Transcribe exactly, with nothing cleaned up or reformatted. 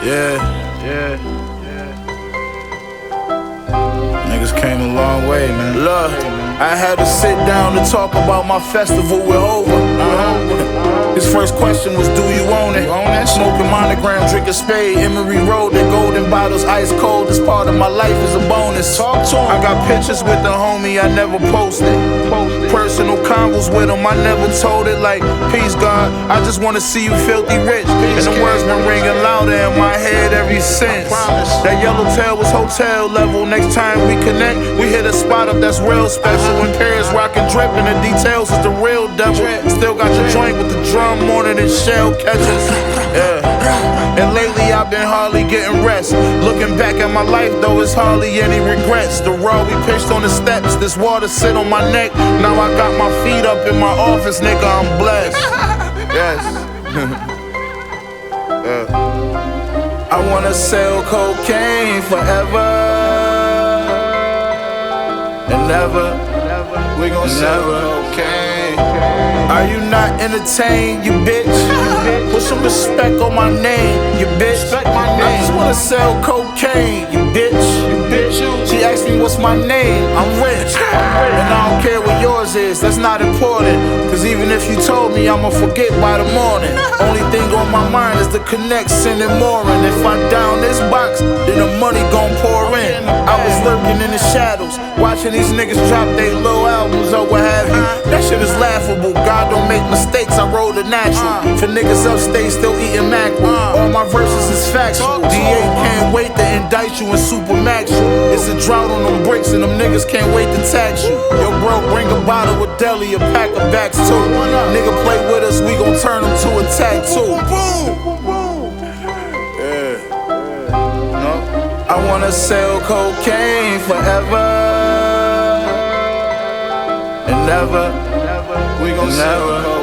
Yeah, yeah, yeah. Niggas came a long way, man. Look, I had to sit down to talk about my festival with Hova. Uh-huh. His first question was, do you own it? Smoking monogram, drinking spade, Emery Road, the golden bottles, ice cold. This part of my life is a bonus. Talk to him. I got pictures with the homie I never posted. Personal convos with him, I never told it. Like, peace God, I just wanna see you filthy rich. And the words been ringing louder in my head ever since. That yellowtail was hotel level. Next time we connect, we hit a spot up that's real special. In Paris, rockin' drip, and the details is the real devil. Still got your joint with the drum on it and shell catches. Yeah. And lately I've been hardly getting rest. Looking back at my life though, it's hardly any regrets. The raw we pitched on the steps, this water sit on my neck. Now I got my feet up in my office, nigga, I'm blessed. Yes. Yeah. I wanna sell cocaine forever and never. We gon' sell cocaine. Are you not entertained, you bitch? Put some respect on my name, you bitch. I just wanna sell cocaine, you bitch. She asked me what's my name, I'm rich. And I don't care what yours is, that's not important. Cause even if you told me, I'ma forget by the morning. Only thing on my mind is the connect, sending more. And if I down this box, then the money gon' pour in. I was lurking in the shadows, watching these niggas drop they little albums or what have you. That shit is laughable, God don't make mistakes, I roll the natural. For niggas upstate still eating mackerel, all my verses is factual. D A can't wait to indict you in Supermax. It's a drought on them bricks and them niggas can't wait to tax you. Yo bro, bring a bottle of deli, a pack of backs too. Nigga play with us, we gon' turn him to a tattoo. Yeah. No. I wanna sell cocaine forever and never. We gon' sell cocaine.